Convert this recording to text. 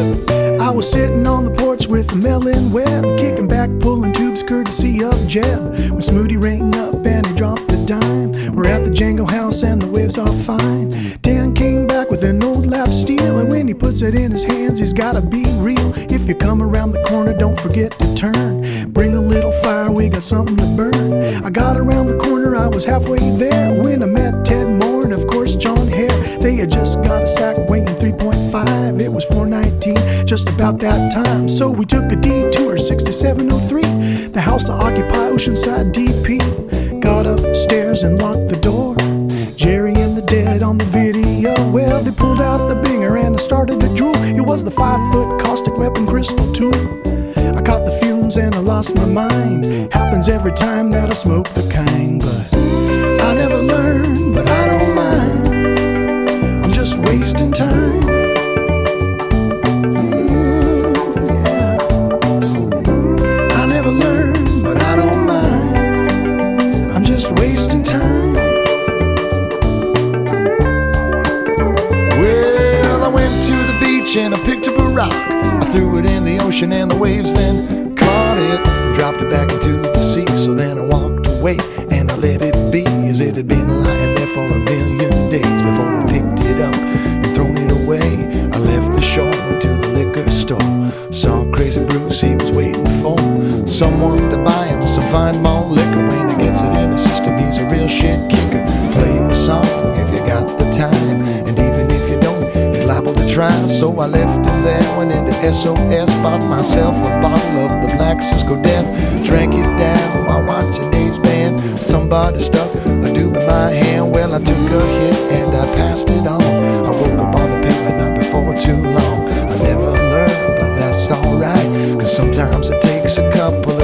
I was sitting on the porch with the melon web, kicking back, pulling tubes courtesy of Jeb, when Smooty rang up and he dropped a dime. We're at the Django house and the waves are fine. Dan came back with an old lap steel, and when he puts it in his hands, he's gotta be real. If you come around the corner, don't forget to turn. Bring a little fire, we got something to burn. I got around the corner, I was halfway there, when I met Ted Moore and of course John Hare. They had just got a sack weighing 3.5. It was 419, just about that time. So we took a detour, 6703, the house to occupy, Oceanside DP. Got upstairs and locked the door. Jerry and the Dead on the video. Well, they pulled out the binger and I started to drool. It was the 5-foot caustic weapon crystal tool. I caught the fumes and I lost my mind. Happens every time that I smoke the kind. But I never learned, but I don't mind. I'm just wasting time. Yeah. I never learned, but I don't mind. I'm just wasting time. Well, I went to the beach and I picked up a rock. I threw it in the ocean and the waves then caught it, dropped it back into the sea. So then I walked away and I let it be, as it had been lying there for a million days before I picked it up and thrown it away. I left the shore, went to the liquor store, saw Crazy Bruce, he was waiting for someone to buy him some fine malt liquor. When he gets it in the system, he's a real shit kicker. Play a song if you got the time, and even if you don't, he's liable to try. So I left him there, went into SOS, bought myself a bottle of the Black Cisco Death, drank it down while watching Dave's band. Somebody stuck a doob in my hand. Well, I took a hit and I passed it on. I woke up on the pavement not before too long. I never learned, but that's alright, 'cause sometimes it takes a couple of